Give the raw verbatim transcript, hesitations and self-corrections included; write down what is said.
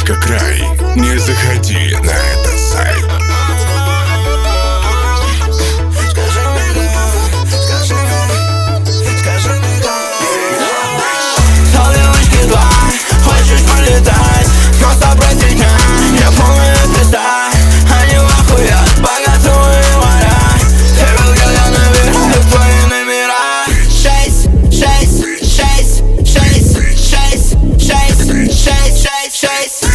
край. Не заходи на этот сайт. Хочешь полетать, просто прости меня. Я полная звезда, они в ахуе от богатого моря. Ты был когда наверх, в твои номера. Шесть, шесть, шесть, шесть, шесть, шесть, шесть, шесть, шесть.